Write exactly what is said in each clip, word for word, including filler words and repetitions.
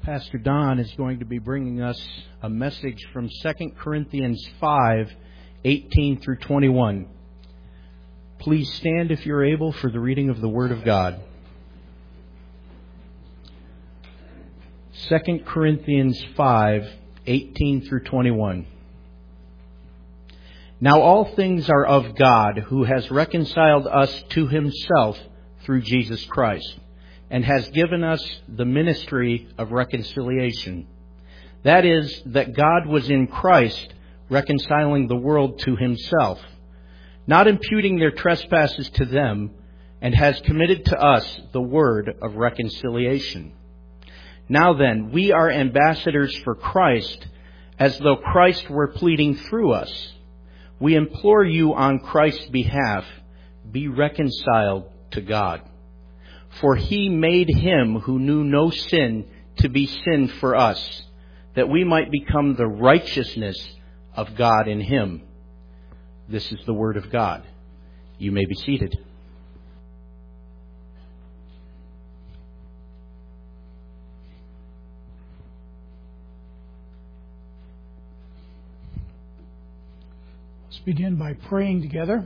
Pastor Don is going to be bringing us a message from Second Corinthians five, eighteen through twenty-one. Please stand if you're able for the reading of the Word of God. Second Corinthians five, eighteen through twenty-one. Now all things are of God, who has reconciled us to Himself through Jesus Christ, and has given us the ministry of reconciliation. That is, that God was in Christ reconciling the world to Himself, not imputing their trespasses to them, and has committed to us the word of reconciliation. Now then, we are ambassadors for Christ, as though Christ were pleading through us. We implore you on Christ's behalf, be reconciled to God. For He made Him who knew no sin to be sin for us, that we might become the righteousness of God in Him. This is the word of God. You may be seated. Let's begin by praying together.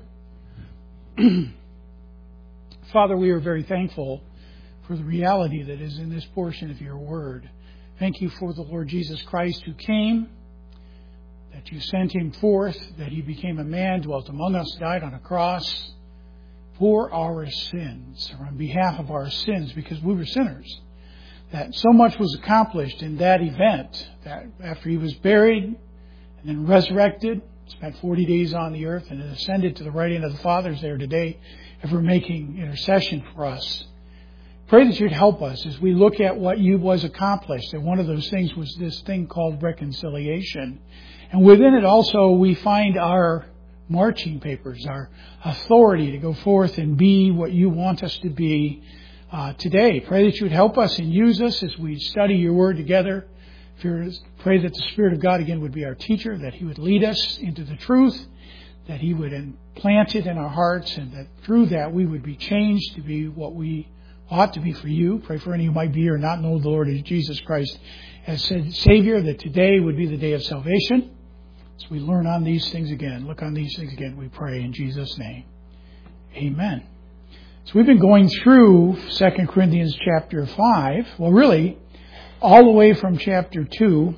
Father, we are very thankful for the reality that is in this portion of your word. Thank you for the Lord Jesus Christ who came, that you sent Him forth, that He became a man, dwelt among us, died on a cross for our sins, or on behalf of our sins, because we were sinners. That so much was accomplished in that event, that after He was buried and then resurrected, spent forty days on the earth, and ascended to the right hand of the Father, is there today, ever making intercession for us. Pray that you'd help us as we look at what you was accomplished. And one of those things was this thing called reconciliation. And within it also we find our marching papers, our authority to go forth and be what you want us to be uh, today. Pray that you would help us and use us as we study your word together. Pray that the Spirit of God again would be our teacher, that He would lead us into the truth, that He would implant it in our hearts, and that through that we would be changed to be what we ought to be for you. Pray for any who might be or not know the Lord Jesus Christ as Savior, that today would be the day of salvation. As we learn on these things again, look on these things again, we pray in Jesus' name. Amen. So we've been going through Second Corinthians chapter five. Well, really, all the way from chapter two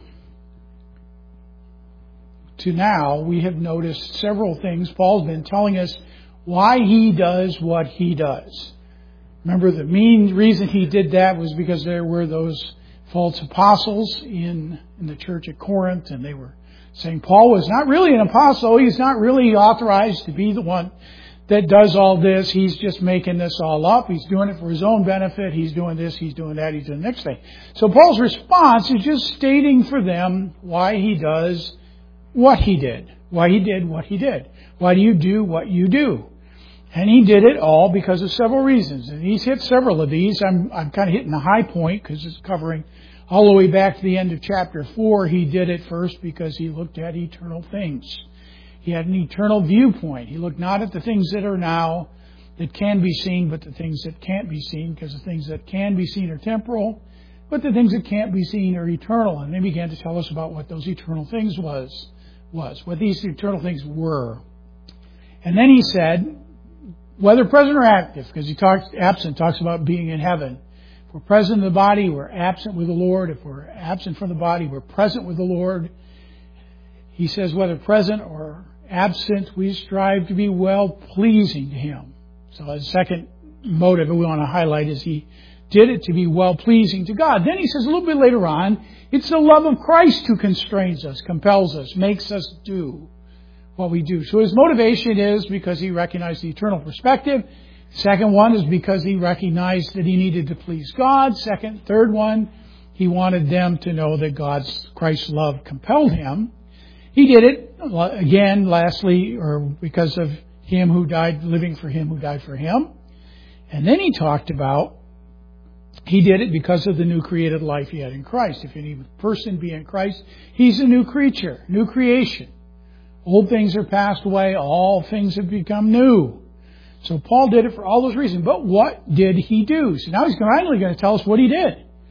to now, we have noticed several things. Paul's been telling us why he does what he does. Remember, the main reason he did that was because there were those false apostles in, in the church at Corinth, and they were saying Paul was not really an apostle. He's not really authorized to be the one that does all this. He's just making this all up. He's doing it for his own benefit. He's doing this, he's doing that, he's doing the next thing. So Paul's response is just stating for them why he does what he did. Why he did what he did. Why do you do what you do? And he did it all because of several reasons. And he's hit several of these. I'm, I'm kind of hitting the high point because it's covering all the way back to the end of chapter four. He did it first because he looked at eternal things. He had an eternal viewpoint. He looked not at the things that are now that can be seen, but the things that can't be seen, because the things that can be seen are temporal, but the things that can't be seen are eternal. And they began to tell us about what those eternal things was, was, what these eternal things were. And then he said, whether present or active, because he talks absent, talks about being in heaven. If we're present in the body, we're absent with the Lord. If we're absent from the body, we're present with the Lord. He says, whether present or absent, we strive to be well-pleasing to Him. So the second motive that we want to highlight is he did it to be well-pleasing to God. Then he says a little bit later on, it's the love of Christ who constrains us, compels us, makes us do what we do. So his motivation is because he recognized the eternal perspective. Second one is because he recognized that he needed to please God. Second, third one, he wanted them to know that God's, Christ's love compelled him. He did it, again, lastly, or because of Him who died, living for Him who died for him. And then he talked about, he did it because of the new created life he had in Christ. If any person be in Christ, he's a new creature, new creation. Old things are passed away, all things have become new. So Paul did it for all those reasons. But what did he do? So now he's finally going to tell us what he did.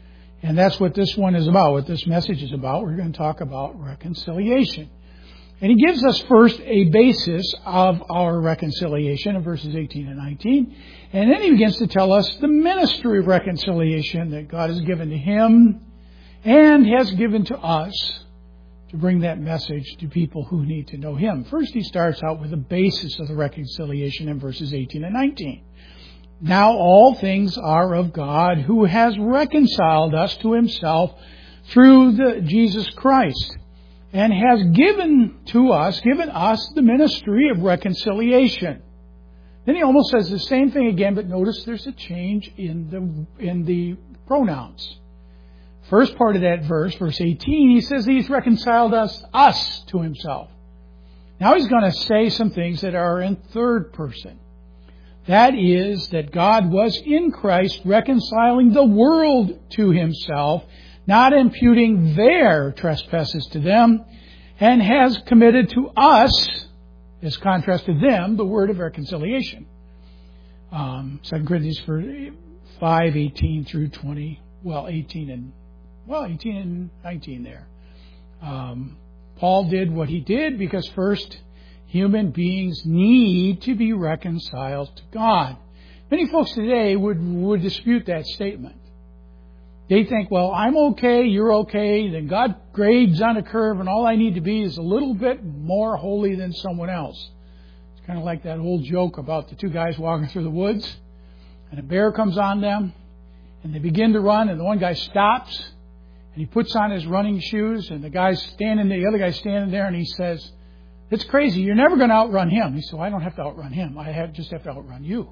And that's what this one is about, what this message is about. We're going to talk about reconciliation. And he gives us first a basis of our reconciliation in verses eighteen and nineteen. And then he begins to tell us the ministry of reconciliation that God has given to him and has given to us to bring that message to people who need to know him. First, he starts out with the basis of the reconciliation in verses eighteen and nineteen. Now all things are of God, who has reconciled us to himself through the Jesus Christ, and has given to us, given us the ministry of reconciliation. Then he almost says the same thing again, but notice there's a change in the in the pronouns. First part of that verse, verse eighteen, he says he's reconciled us, us to himself. Now he's going to say some things that are in third person. That is, that God was in Christ reconciling the world to himself, not imputing their trespasses to them, and has committed to us, as contrast to them, the word of reconciliation. Um, Second Corinthians five, eighteen through twenty, well, eighteen and well, eighteen and nineteen there. Um, Paul did what he did because first, human beings need to be reconciled to God. Many folks today would, would dispute that statement. They think, well, I'm okay, you're okay, then God grades on a curve and all I need to be is a little bit more holy than someone else. It's kind of like that old joke about the two guys walking through the woods and a bear comes on them and they begin to run and the one guy stops and he puts on his running shoes and the guy's standing there, the other guy's standing there and he says, "It's crazy. You're never going to outrun him." He said, "Well, I don't have to outrun him. I have, just have to outrun you."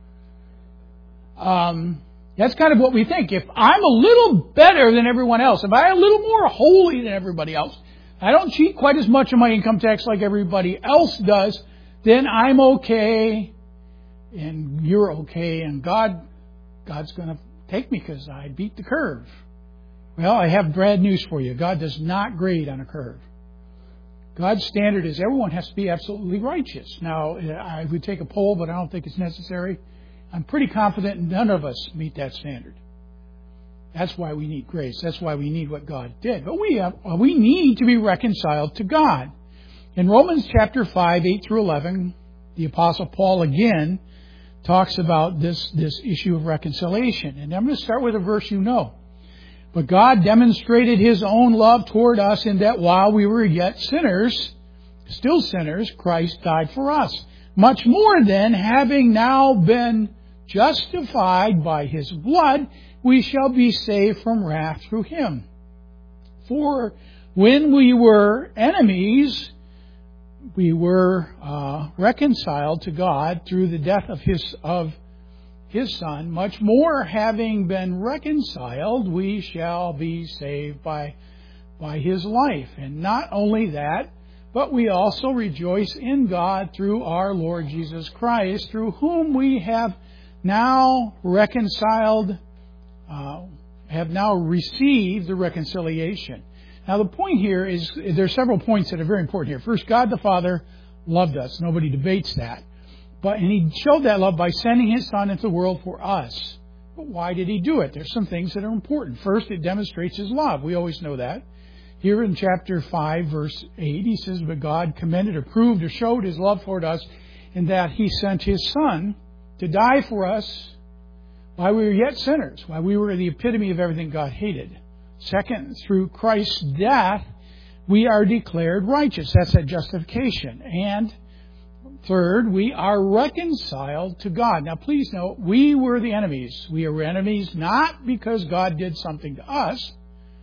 Um, that's kind of what we think. If I'm a little better than everyone else, if I'm a little more holy than everybody else, I don't cheat quite as much on my income tax like everybody else does, then I'm okay and you're okay and God, God's going to take me because I beat the curve. Well, I have bad news for you. God does not grade on a curve. God's standard is everyone has to be absolutely righteous. Now, I would take a poll, but I don't think it's necessary. I'm pretty confident none of us meet that standard. That's why we need grace. That's why we need what God did. But we have, we need to be reconciled to God. In Romans chapter five, eight through eleven, the Apostle Paul again talks about this, this issue of reconciliation. And I'm going to start with a verse you know. But God demonstrated his own love toward us in that while we were yet sinners, still sinners, Christ died for us. Much more then, having now been justified by his blood, we shall be saved from wrath through him. For when we were enemies, we were uh, reconciled to God through the death of his of his Son. Much more, having been reconciled, we shall be saved by by his life. And not only that, but we also rejoice in God through our Lord Jesus Christ, through whom we have now reconciled, uh, have now received the reconciliation. Now the point here is, there are several points that are very important here. First, God the Father loved us. Nobody debates that. But, and he showed that love by sending his Son into the world for us. But why did he do it? There's some things that are important. First, it demonstrates his love. We always know that. Here in chapter five, verse eight, he says, "But God commended or proved or showed his love toward us in that he sent his Son to die for us while we were yet sinners, while we were the epitome of everything God hated. Second, through Christ's death, we are declared righteous." That's that justification. And third, we are reconciled to God. Now, please note, we were the enemies. We are enemies not because God did something to us,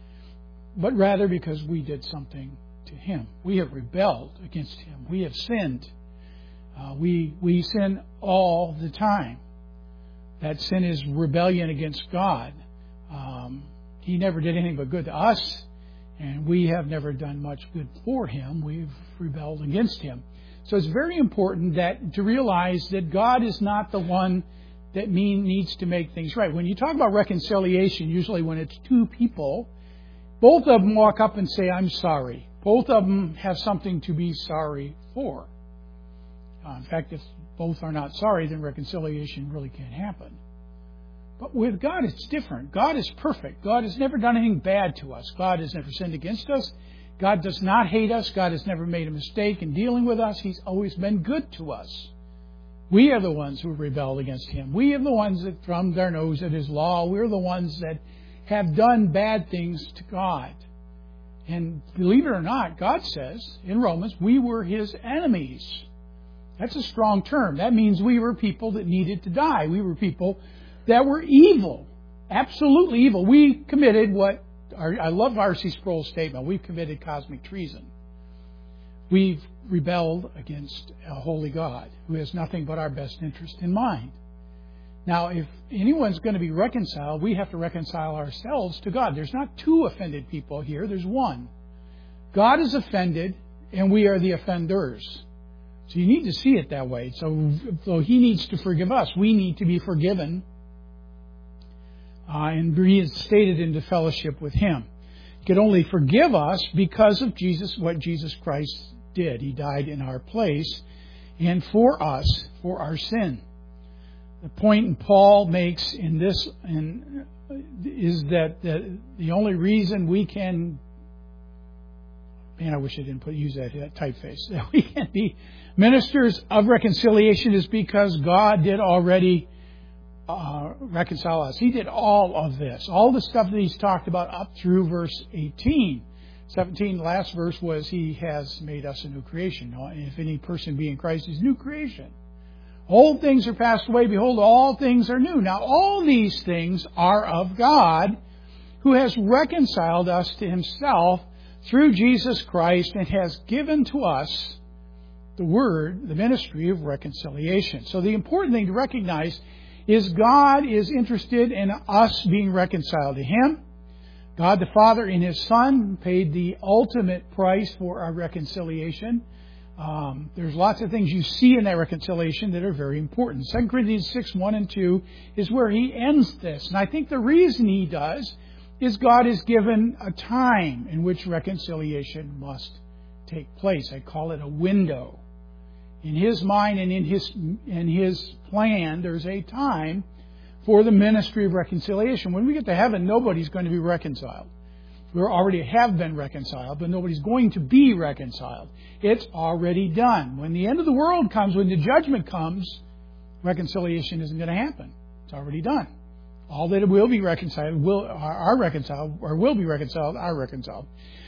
but rather because we did something to him. We have rebelled against him. We have sinned. Uh, we we sin all the time. That sin is rebellion against God. Um, he never did anything but good to us, and we have never done much good for him. We've rebelled against him. So it's very important that to realize that God is not the one that mean, needs to make things right. When you talk about reconciliation, usually when it's two people, both of them walk up and say, "I'm sorry." Both of them have something to be sorry for. Uh, in fact, if both are not sorry, then reconciliation really can't happen. But with God, it's different. God is perfect. God has never done anything bad to us. God has never sinned against us. God does not hate us. God has never made a mistake in dealing with us. He's always been good to us. We are the ones who rebelled against Him. We are the ones that thumbed our nose at His law. We're the ones that have done bad things to God. And believe it or not, God says in Romans, we were His enemies. That's a strong term. That means we were people that needed to die. We were people that were evil. Absolutely evil. We committed what, I love R C Sproul's statement, we've committed cosmic treason. We've rebelled against a holy God who has nothing but our best interest in mind. Now, if anyone's going to be reconciled, we have to reconcile ourselves to God. There's not two offended people here. There's one. God is offended, and we are the offenders. So you need to see it that way. So, so He needs to forgive us. We need to be forgiven uh, and reinstated into fellowship with Him. He could only forgive us because of Jesus, what Jesus Christ did. He died in our place and for us, for our sin. The point Paul makes in this in, is that the, the only reason we can, man, I wish I didn't put use that, that typeface, that we can be ministers of reconciliation is because God did already uh, reconcile us. He did all of this, all the stuff that He's talked about up through verse eighteen. seventeen, the last verse was He has made us a new creation. If any person be in Christ, is new creation. Old things are passed away. Behold, all things are new. Now, all these things are of God, who has reconciled us to Himself through Jesus Christ and has given to us the word, the ministry of reconciliation. So the important thing to recognize is God is interested in us being reconciled to Him. God the Father in His Son paid the ultimate price for our reconciliation. Um, there's lots of things you see in that reconciliation that are very important. Second Corinthians six, one and two is where he ends this. And I think the reason he does is God is given a time in which reconciliation must take place. I call it a window. In His mind and in His, in His plan, there's a time for the ministry of reconciliation. When we get to heaven, nobody's going to be reconciled. We already have been reconciled, but nobody's going to be reconciled. It's already done. When the end of the world comes, when the judgment comes, reconciliation isn't going to happen. It's already done. All that will be reconciled will are reconciled, or will be reconciled, are reconciled.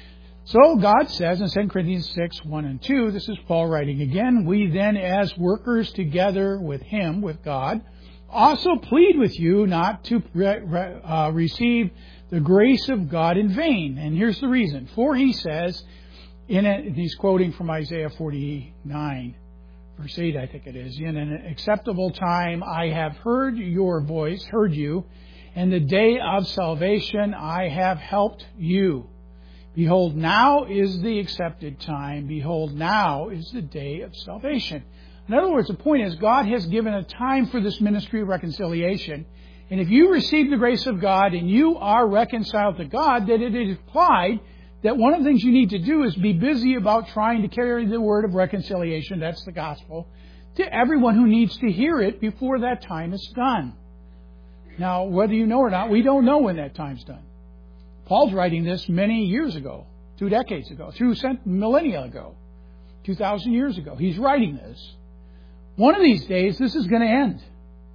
So God says in Second Corinthians six, one and two, this is Paul writing again, we then as workers together with Him, with God, also plead with you not to re- re- uh, receive the grace of God in vain. And here's the reason. For He says, in a, he's quoting from Isaiah forty-nine, verse eight, I think it is, in an acceptable time I have heard your voice, heard you, and the day of salvation I have helped you. Behold, now is the accepted time. Behold, now is the day of salvation. In other words, the point is God has given a time for this ministry of reconciliation. And if you receive the grace of God and you are reconciled to God, then it is implied that one of the things you need to do is be busy about trying to carry the word of reconciliation, that's the gospel, to everyone who needs to hear it before that time is done. Now, whether you know or not, we don't know when that time's done. Paul's writing this many years ago, two decades ago, two millennia ago, two thousand years ago. He's writing this. One of these days, this is going to end.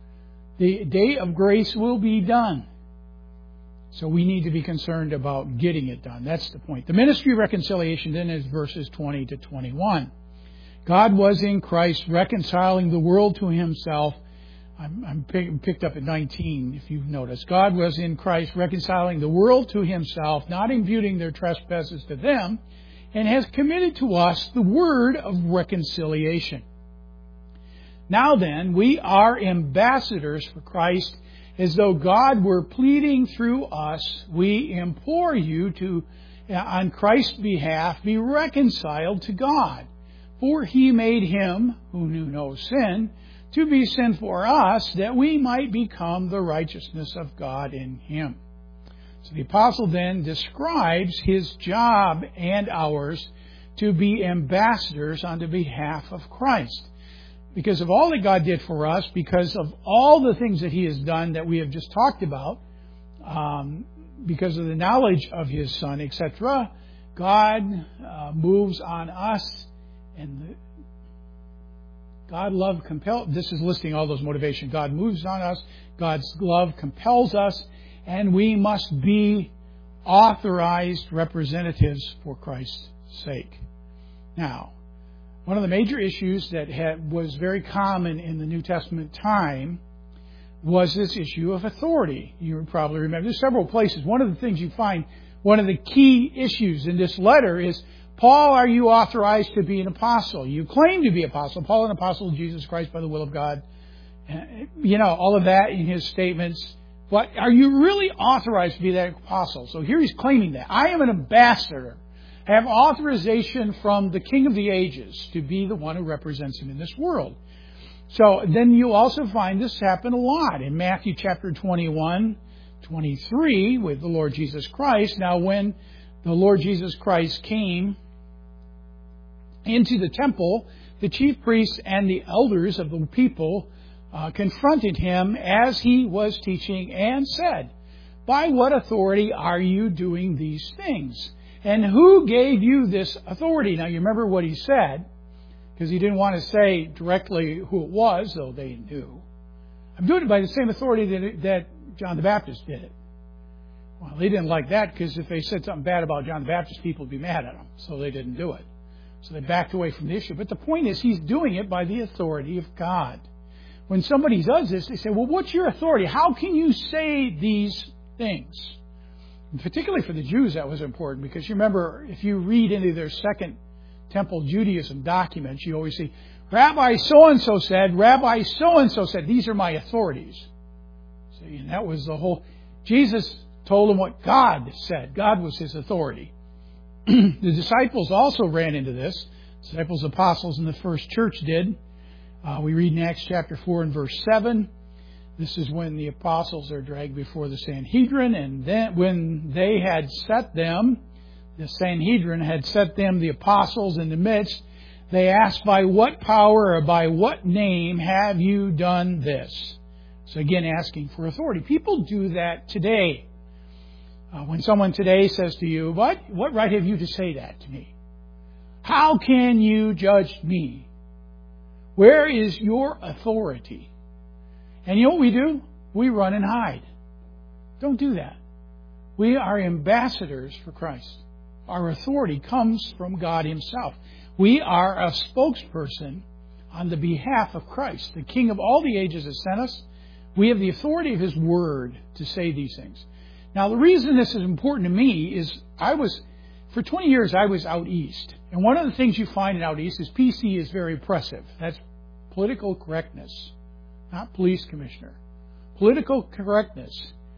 The day of grace will be done. So we need to be concerned about getting it done. That's the point. The ministry of reconciliation then is verses twenty to twenty-one. God was in Christ reconciling the world to Himself. I'm, I'm pick, picked up at nineteen, if you've noticed. God was in Christ reconciling the world to Himself, not imputing their trespasses to them, and has committed to us the word of reconciliation. Now then, we are ambassadors for Christ, as though God were pleading through us. We implore you to, on Christ's behalf, be reconciled to God. For He made Him, who knew no sin, to be sin for us, that we might become the righteousness of God in Him. So the apostle then describes his job and ours to be ambassadors on the behalf of Christ. because of all that God did for us, because of all the things that He has done that we have just talked about, um, because of the knowledge of His Son, et cetera, God uh, moves on us, and the, God love compel. This is listing all those motivations. God moves on us. God's love compels us, and we must be authorized representatives for Christ's sake. Now, one of the major issues that had, was very common in the New Testament time was this issue of authority. You probably remember. There's several places. One of the things you find, one of the key issues in this letter is, Paul, are you authorized to be an apostle? You claim to be an apostle. Paul, an apostle of Jesus Christ by the will of God. You know, all of that in his statements. But are you really authorized to be that apostle? So here he's claiming that. I am an ambassador. I have authorization from the King of the ages to be the one who represents him in this world. So then you also find this happen a lot in Matthew chapter twenty-one, twenty-three with the Lord Jesus Christ. Now when the Lord Jesus Christ came into the temple, the chief priests and the elders of the people uh, confronted him as he was teaching and said, "By what authority are you doing these things? And who gave you this authority?" Now you remember what he said, because he didn't want to say directly who it was, though they knew. "I'm doing it by the same authority that, that John the Baptist did it." Well, they didn't like that, because if they said something bad about John the Baptist, people would be mad at him. So they didn't do it. So they backed away from the issue. But the point is, he's doing it by the authority of God. When somebody does this, they say, well, what's your authority? How can you say these things? And particularly for the Jews, that was important, because you remember, if you read into their Second Temple Judaism documents, you always see, Rabbi so-and-so said, Rabbi so-and-so said, these are my authorities. See, and that was the whole... Jesus told him what God said. God was his authority. The disciples also ran into this. Disciples, apostles in the first church did. Uh, we read in Acts chapter four and verse seven. This is when the apostles are dragged before the Sanhedrin, and then when they had set them, the Sanhedrin had set them, the apostles, in the midst, they asked, "By what power or by what name have you done this?" So again, asking for authority. People do that today. Uh, when someone today says to you, what, what right have you to say that to me? How can you judge me? Where is your authority? And you know what we do? We run and hide. Don't do that. We are ambassadors for Christ. Our authority comes from God Himself. We are a spokesperson on the behalf of Christ. The King of all the ages has sent us. We have the authority of His Word to say these things. Now, the reason this is important to me is I was, for twenty years, I was out east. And one of the things you find in out east is P C is very oppressive. That's political correctness, not police commissioner. Political correctness.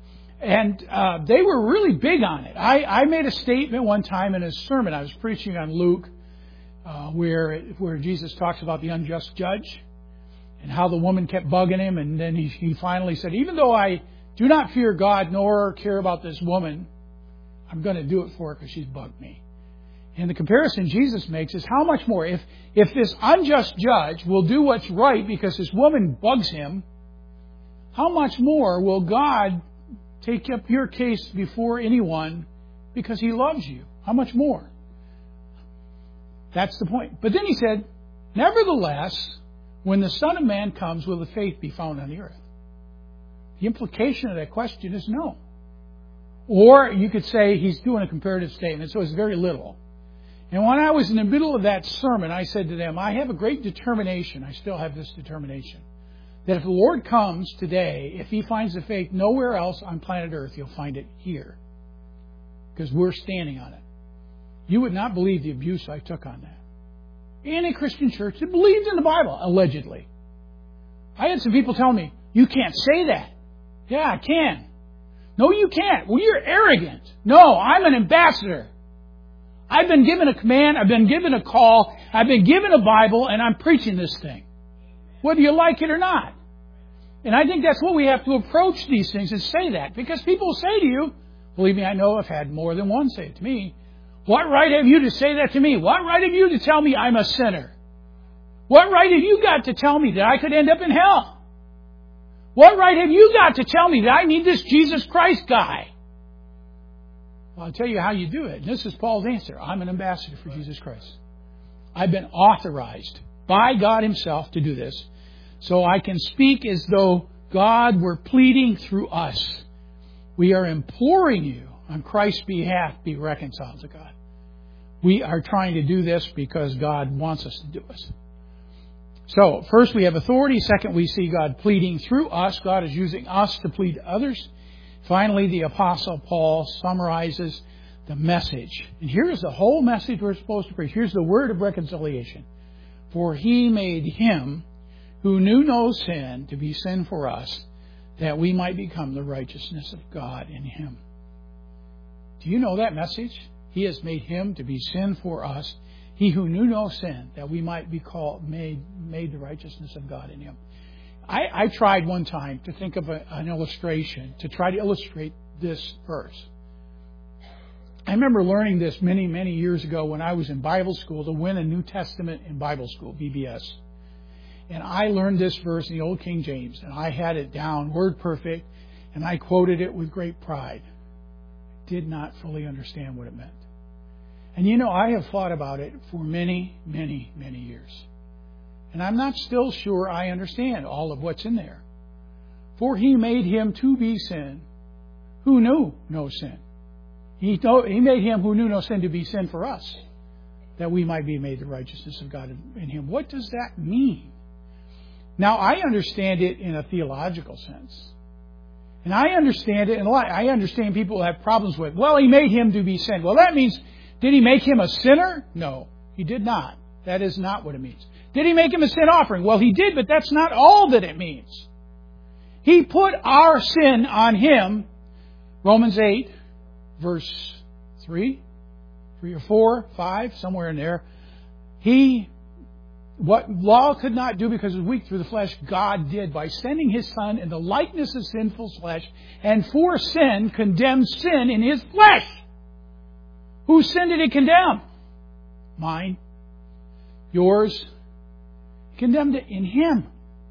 And uh, they were really big on it. I, I made a statement one time in a sermon. I was preaching on Luke, uh, where where Jesus talks about the unjust judge and how the woman kept bugging him. And then he, he finally said, even though I do not fear God nor care about this woman, I'm going to do it for her because she's bugged me. And the comparison Jesus makes is how much more. If, if this unjust judge will do what's right because this woman bugs him, how much more will God take up your case before anyone because He loves you? How much more? That's the point. But then He said, nevertheless, when the Son of Man comes, will the faith be found on the earth? The implication of that question is no. Or you could say He's doing a comparative statement, so it's very little. And when I was in the middle of that sermon, I said to them, I have a great determination. I still have this determination. That if the Lord comes today, if He finds the faith nowhere else on planet Earth, He'll find it here. Because we're standing on it. You would not believe the abuse I took on that. In a Christian church that believes in the Bible, allegedly. I had some people tell me, you can't say that. Yeah, I can. No, you can't. Well, you're arrogant. No, I'm an ambassador. I've been given a command. I've been given a call. I've been given a Bible, and I'm preaching this thing. Whether you like it or not. And I think that's what we have to approach these things and say that. Because people say to you, believe me, I know I've had more than one say it to me. What right have you to say that to me? What right have you to tell me I'm a sinner? What right have you got to tell me that I could end up in hell? What right have you got to tell me that I need this Jesus Christ guy? Well, I'll tell you how you do it. And this is Paul's answer. I'm an ambassador for Jesus Christ. I've been authorized by God Himself to do this, so I can speak as though God were pleading through us. We are imploring you on Christ's behalf, be reconciled to God. We are trying to do this because God wants us to do this. So, first we have authority. Second, we see God pleading through us. God is using us to plead to others. Finally, the Apostle Paul summarizes the message. And here's the whole message we're supposed to preach. Here's the word of reconciliation. For He made Him who knew no sin to be sin for us, that we might become the righteousness of God in Him. Do you know that message? He has made Him to be sin for us, He who knew no sin, that we might be called made made the righteousness of God in Him. I, I tried one time to think of a, an illustration to try to illustrate this verse. I remember learning this many, many years ago when I was in Bible school to win a New Testament in Bible school, B B S. And I learned this verse in the Old King James, and I had it down, word perfect, and I quoted it with great pride. Did not fully understand what it meant. And you know, I have thought about it for many, many, many years. And I'm not still sure I understand all of what's in there. For He made Him to be sin who knew no sin. He, he made Him who knew no sin to be sin for us, that we might be made the righteousness of God in Him. What does that mean? Now, I understand it in a theological sense. And I understand it in a lot. I understand people have problems with, well, He made Him to be sin. Well, that means, did He make Him a sinner? No, He did not. That is not what it means. Did He make Him a sin offering? Well, He did, but that's not all that it means. He put our sin on Him. Romans eight, verse three, three or four, five, somewhere in there. He, what law could not do because it was weak through the flesh, God did by sending His Son in the likeness of sinful flesh, and for sin condemned sin in His flesh. Whose sin did He condemn? Mine. Yours. Condemned it in Him.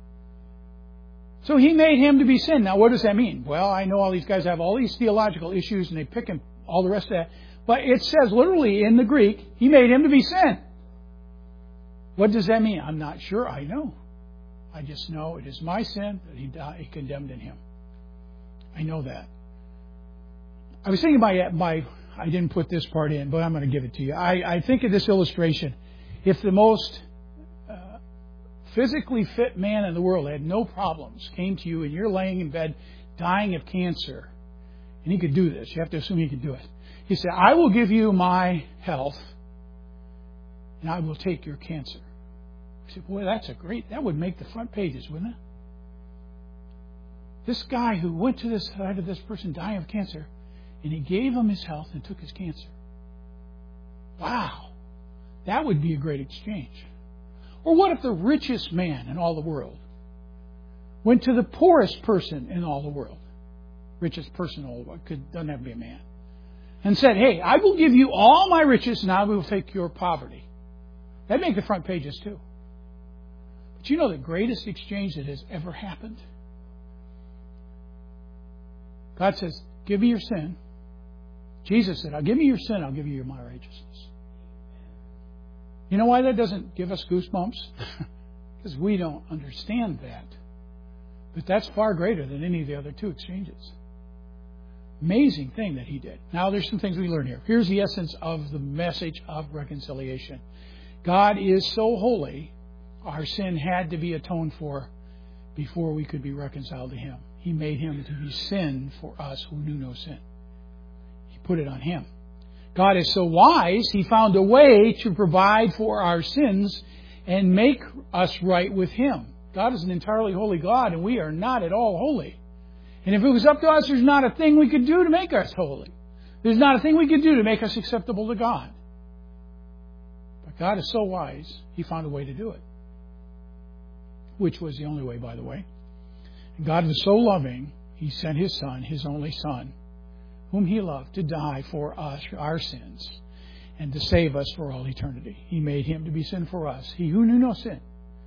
So He made Him to be sin. Now what does that mean? Well, I know all these guys have all these theological issues and they pick and all the rest of that. But it says literally in the Greek, He made Him to be sin. What does that mean? I'm not sure. I know. I just know it is my sin that He died, He condemned in Him. I know that. I was thinking about my, I didn't put this part in, but I'm going to give it to you. I, I think of this illustration. If the most uh, physically fit man in the world had no problems, came to you and you're laying in bed dying of cancer, and he could do this, you have to assume he could do it. He said, I will give you my health and I will take your cancer. I said, boy, that's a great, that would make the front pages, wouldn't it? This guy who went to the side of this person dying of cancer, and He gave him his health and took his cancer. Wow. That would be a great exchange. Or what if the richest man in all the world went to the poorest person in all the world, richest person in all the world, could, doesn't have to be a man, and said, hey, I will give you all my riches and I will take your poverty. That'd make the front pages too. But you know the greatest exchange that has ever happened? God says, give me your sin. Jesus said, I'll give me your sin, I'll give you my righteousness. You know why that doesn't give us goosebumps? Because we don't understand that. But that's far greater than any of the other two exchanges. Amazing thing that He did. Now there's some things we learn here. Here's the essence of the message of reconciliation. God is so holy, our sin had to be atoned for before we could be reconciled to Him. He made Him to be sin for us who knew no sin. He put it on Him. God is so wise, He found a way to provide for our sins and make us right with Him. God is an entirely holy God, and we are not at all holy. And if it was up to us, there's not a thing we could do to make us holy. There's not a thing we could do to make us acceptable to God. But God is so wise, He found a way to do it. Which was the only way, by the way. And God was so loving, He sent His Son, His only Son, whom He loved, to die for us, our sins, and to save us for all eternity. He made Him to be sin for us. He who knew no sin,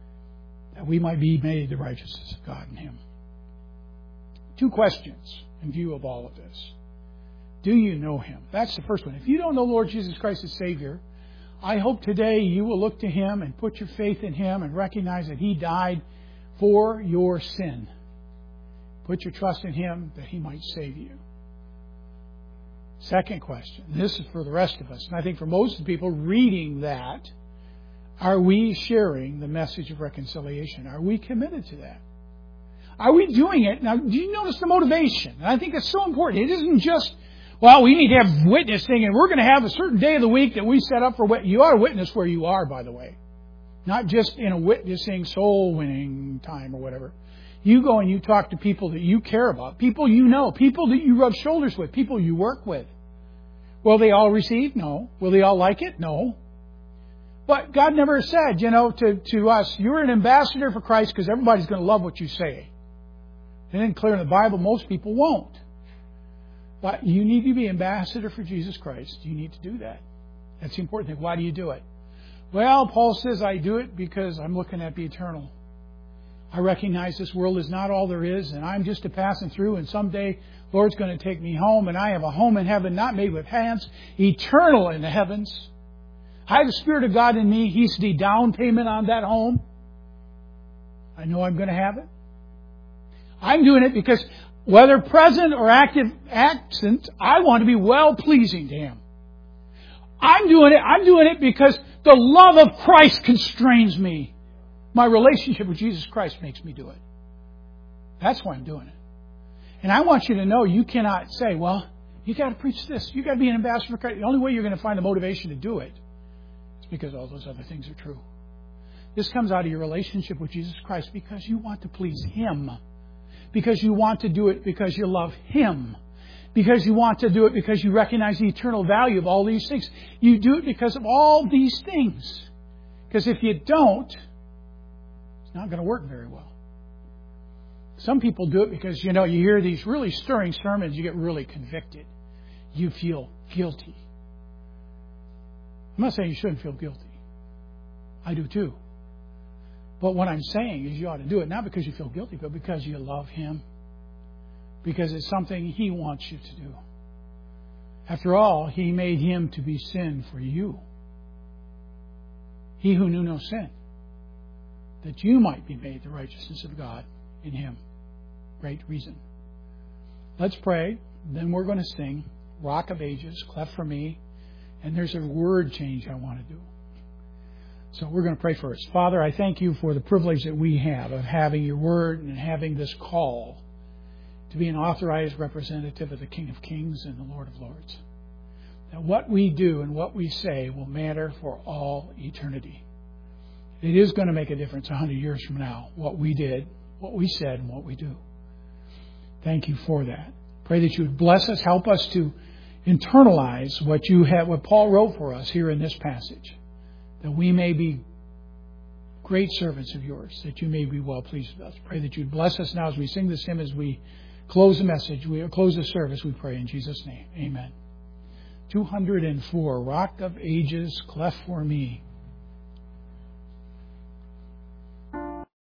that we might be made the righteousness of God in Him. Two questions in view of all of this. Do you know Him? That's the first one. If you don't know Lord Jesus Christ as Savior, I hope today you will look to Him and put your faith in Him and recognize that He died for your sin. Put your trust in Him that He might save you. Second question. This is for the rest of us. And I think for most of the people reading that, are we sharing the message of reconciliation? Are we committed to that? Are we doing it? Now, do you notice the motivation? And I think it's so important. It isn't just, well, we need to have witnessing and we're going to have a certain day of the week that we set up for wit. You ought to witness where you are, by the way. Not just in a witnessing, soul-winning time or whatever. You go and you talk to people that you care about, people you know, people that you rub shoulders with, people you work with. Will they all receive? No. Will they all like it? No. But God never said, you know, to, to us, you're an ambassador for Christ because everybody's going to love what you say. It isn't clear in the Bible, most people won't. But you need to be ambassador for Jesus Christ. You need to do that. That's the important thing. Why do you do it? Well, Paul says I do it because I'm looking at the eternal. I recognize this world is not all there is, and I'm just a passing through, and someday the Lord's going to take me home, and I have a home in heaven not made with hands, eternal in the heavens. I have the Spirit of God in me. He's the down payment on that home. I know I'm going to have it. I'm doing it because whether present or active absent, I want to be well-pleasing to Him. I'm doing it. I'm doing it because the love of Christ constrains me. My relationship with Jesus Christ makes me do it. That's why I'm doing it. And I want you to know you cannot say, well, you got to preach this. You got to be an ambassador for Christ. The only way you're going to find the motivation to do it is because all those other things are true. This comes out of your relationship with Jesus Christ because you want to please Him. Because you want to do it because you love Him. Because you want to do it because you recognize the eternal value of all these things. You do it because of all these things. Because if you don't, it's not going to work very well. Some people do it because, you know, you hear these really stirring sermons, you get really convicted. You feel guilty. I'm not saying you shouldn't feel guilty. I do too. But what I'm saying is you ought to do it not because you feel guilty, but because you love Him. Because it's something He wants you to do. After all, He made Him to be sin for you. He who knew no sin, that you might be made the righteousness of God in Him. Great reason. Let's pray. Then we're going to sing Rock of Ages, Cleft for Me. And there's a word change I want to do. So we're going to pray first. Father, I thank You for the privilege that we have of having Your word and having this call to be an authorized representative of the King of Kings and the Lord of Lords. That what we do and what we say will matter for all eternity. It is going to make a difference a hundred years from now, what we did, what we said, and what we do. Thank You for that. Pray that You would bless us, help us to internalize what You have, what Paul wrote for us here in this passage. That we may be great servants of Yours, that You may be well pleased with us. Pray that You'd bless us now as we sing this hymn, as we close the message, we close the service, we pray in Jesus' name. Amen. two hundred four, Rock of Ages, Cleft for Me.